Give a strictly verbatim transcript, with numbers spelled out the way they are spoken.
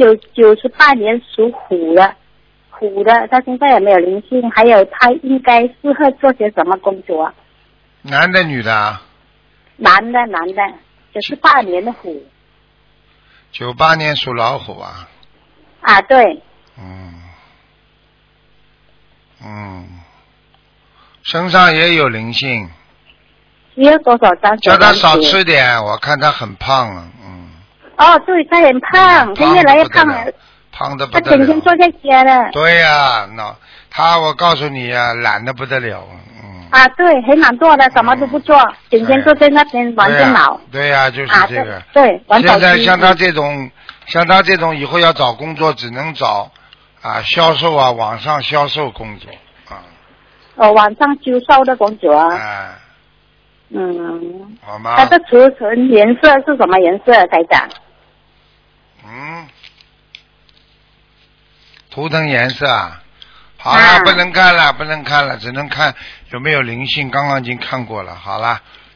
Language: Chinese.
九九十八年属虎的，虎的，他现在有没有灵性？还有他应该适合做些什么工作？ 男的女的啊？ 男的，男的，九十八年的虎。 九八年属老虎啊。 啊，对。 嗯。嗯。身上也有灵性。 需要多少张？ 叫他少吃点，我看他很胖了，嗯。 哦，对，他很胖，他越来越胖了。 胖的不得了。 他整天坐在家了。 对呀、啊，那他我告诉你呀、啊，懒得不得了，嗯。 啊，对，很懒惰的，什么都不做，嗯、整天坐在那边玩电脑。 对呀、啊啊，就是这个。 啊、对，对玩手机。 现在像他这种，像他这种以后要找工作，只能找啊销售啊，网上销售工作啊。 哦，网上销售的工作啊。 啊。 嗯， 好吗？ 它的储存颜色是什么颜色，台长？ 嗯，图腾颜色啊，好了、啊，不能看了，不能看了，只能看有没有灵性。刚刚已经看过了，好了。